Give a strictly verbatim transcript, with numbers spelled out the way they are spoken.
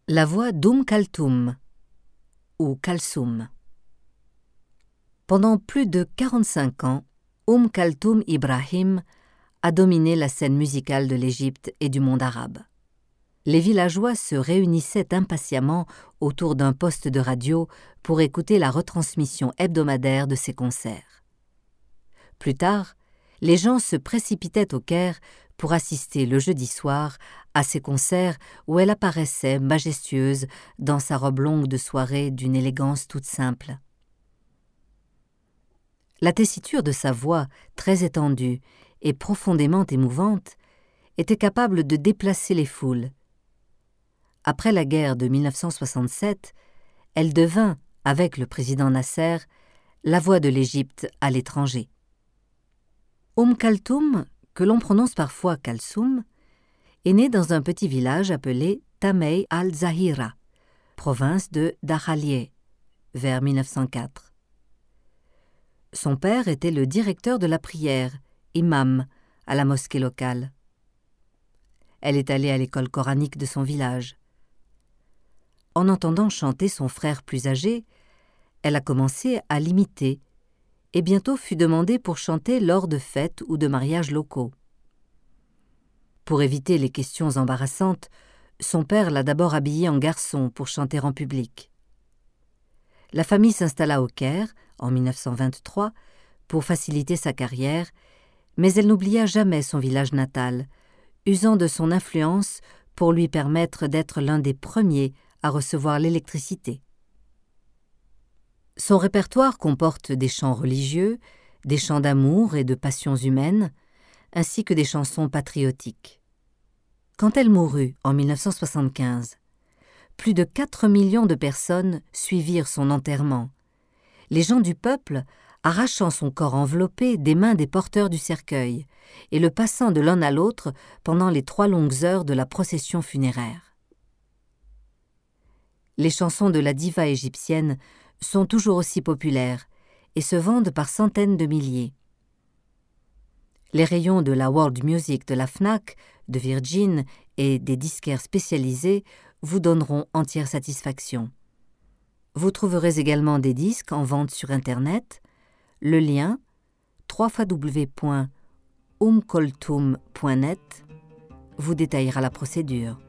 La voix d'Oum Kalthoum, ou Kalsoum. Pendant plus de quarante-cinq ans, Oum Kalthoum Ibrahim a dominé la scène musicale de l'Égypte et du monde arabe. Les villageois se réunissaient impatiemment autour d'un poste de radio pour écouter la retransmission hebdomadaire de ses concerts. Plus tard, les gens se précipitaient au Caire pour assister le jeudi soir à ses concerts où elle apparaissait majestueuse dans sa robe longue de soirée d'une élégance toute simple. La tessiture de sa voix, très étendue et profondément émouvante, était capable de déplacer les foules. Après la guerre de mille neuf cent soixante-sept, elle devint, avec le président Nasser, la voix de l'Égypte à l'étranger. Oum Kalthoum, que l'on prononce parfois Kalsoum, est née dans un petit village appelé Tamay al-Zahira, province de Dakhalieh, vers mille neuf cent quatre. Son père était le directeur de la prière, imam, à la mosquée locale. Elle est allée à l'école coranique de son village. En entendant chanter son frère plus âgé, elle a commencé à l'imiter et bientôt fut demandée pour chanter lors de fêtes ou de mariages locaux. Pour éviter les questions embarrassantes, son père l'a d'abord habillée en garçon pour chanter en public. La famille s'installa au Caire, en mille neuf cent vingt-trois, pour faciliter sa carrière, mais elle n'oublia jamais son village natal, usant de son influence pour lui permettre d'être l'un des premiers à recevoir l'électricité. Son répertoire comporte des chants religieux, des chants d'amour et de passions humaines, ainsi que des chansons patriotiques. Quand elle mourut en mille neuf cent soixante-quinze, plus de quatre millions de personnes suivirent son enterrement, les gens du peuple arrachant son corps enveloppé des mains des porteurs du cercueil et le passant de l'un à l'autre pendant les trois longues heures de la procession funéraire. Les chansons de la diva égyptienne sont toujours aussi populaires et se vendent par centaines de milliers. Les rayons de la world music de la Fnac, de Virgin et des disquaires spécialisés vous donneront entière satisfaction. Vous trouverez également des disques en vente sur Internet. Le lien w w w point oum kalthoum point net vous détaillera la procédure.